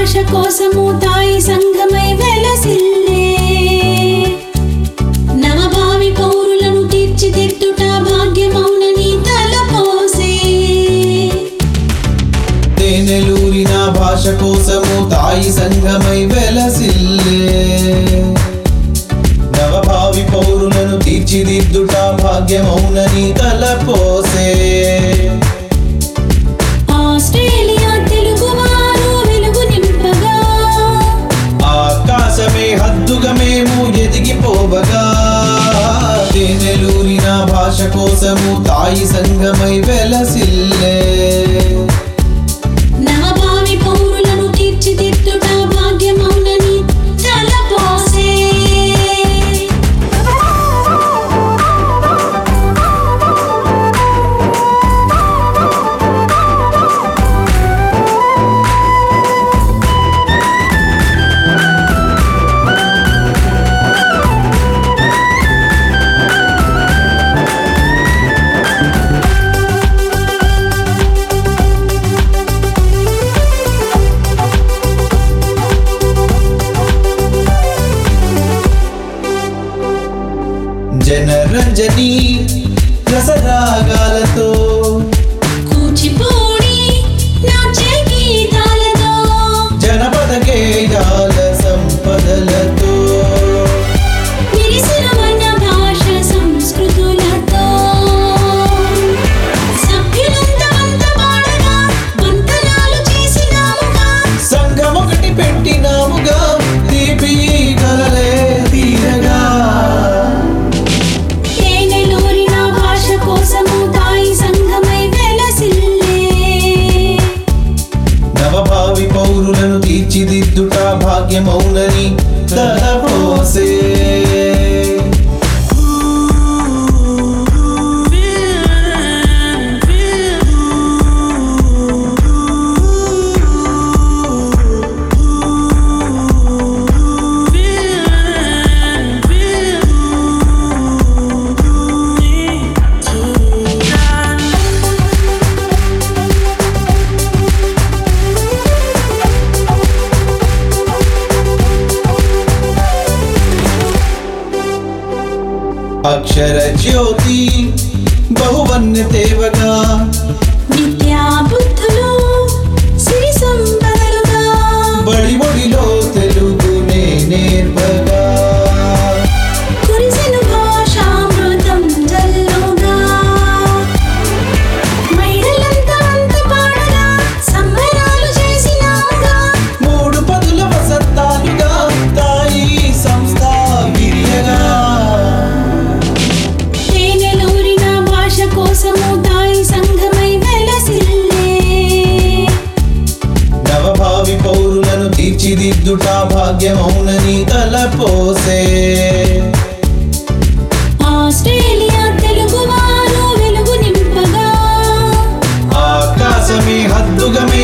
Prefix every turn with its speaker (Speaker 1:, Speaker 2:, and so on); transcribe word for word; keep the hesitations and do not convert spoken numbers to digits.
Speaker 1: భాష కోసము తాయి సంఘమై వెలసిల్లే నవభావి పౌరులను తీర్చిదిద్దుట భాగ్యమౌనని తలపోసే
Speaker 2: తేనెలూరిన భాష కోసము తాయి సంఘమై వెలసిల్లే నవభావి పౌరులను తీర్చిదిద్దుట భాగ్యమౌనని తలపోసే
Speaker 1: ఆస్ట్రేలియా తెలుగువారు వెలుగు నింపగా
Speaker 2: ఆకాశమే హద్దుగా మేము ఎదిగిపోవగా తేనెలూరిన భాష కోసము తాయి సంఘమై వెలసిల్లే
Speaker 1: నవభావి పౌరులను తీర్చిదిద్దుట భాగ్యమౌనని తలపోసే
Speaker 2: జనరంజని రసరాగాలతో
Speaker 1: కూచిపూడి నాట్య గీతాలతో
Speaker 2: జనపద గేయాల సంపదలతో
Speaker 1: విరిసిన మన భాష సంస్కృతులతో సభ్యులంతా వంత పాడగా వంతనాలు చేసినాముగా
Speaker 2: సంఘమొకటి పెట్టినాముగా తీపి కలలే తీరగా
Speaker 1: తేనెలూరిన భాష కోసము తాయి సంఘమై వెలసిల్లే
Speaker 2: నవభావి పౌరులను తీర్చిదిద్దుట భాగ్యమౌనని తలపోసే అక్షర జ్యోతి బహువన్య తేవగా
Speaker 1: విద్యా బుద్ధులు సిరి సంపదలుగా
Speaker 2: బడి బడిలో తెలుగునే నేర్పగా
Speaker 1: కురిసెను భాషామృతం జల్లుగా మహిళలంతా వంత పాడగా సంబరాలు చేసినాముగా
Speaker 2: మూడు పదుల వసంతాలుగా తాయి సంస్థ విరియగా
Speaker 1: తేనెలూరిన భాష కోసము తాయి సంఘమై వెలసిల్లే
Speaker 2: నవభావి పౌరులను తీర్చిదిద్దుట భాగ్యమౌనని తలపోసే
Speaker 1: ఆస్ట్రేలియా తెలుగువారు వెలుగు నింపగా
Speaker 2: ఆకాశమే హద్దుగా